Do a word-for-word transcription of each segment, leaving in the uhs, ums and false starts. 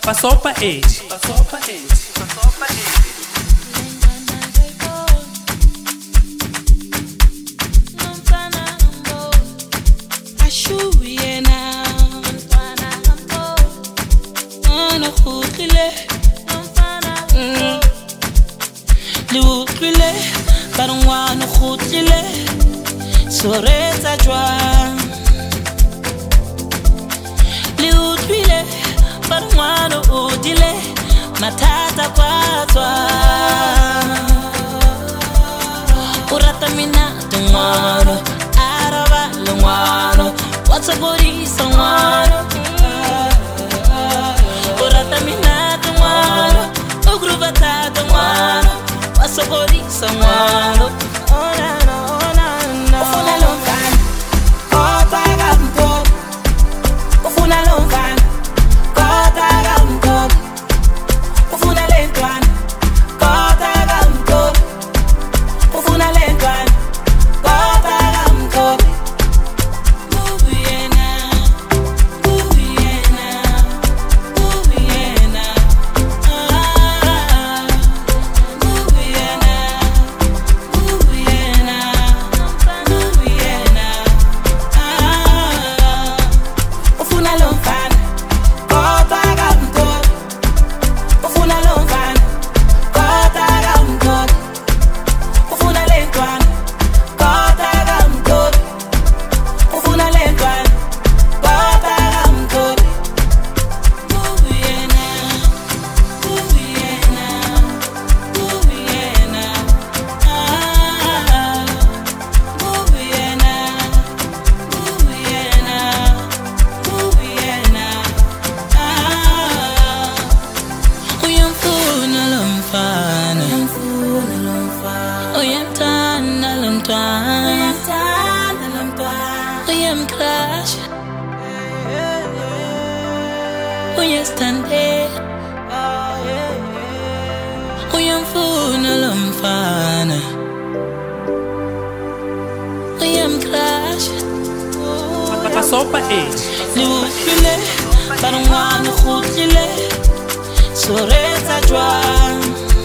Pasopa age. Pasopa age. Pasopa age. Liutlwile ba re ngwana kgutlile soretsa jwang Liutlwile ba re ngwana o dile mathata kwa tswa o rata minato ngwana araba le ngwana wa tsogodisa ngwana o rata minato ngwana o gruva tata ngwana Socorrisa ngwana ona ona ona ufuna lo mfana kodwa akamkhona ufuna lo mfana kodwa akamkhona ufuna le ntwana kodwa akamkhona ufuna le ntwana kodwa akamkhona Bubiyena Bubiyena Bubiyena Uyastande Uyamfuna lo mfana Uyamcrush Pasopa age. Liutlwile ba re ngwana kgutlile soretsa jwang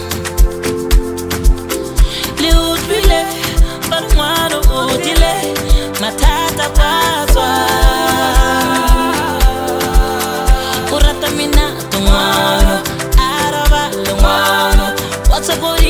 Liutlwile ba re ngwana o dile mathata kwa tswa Minato ngwana araba le ngwana wa tsogodi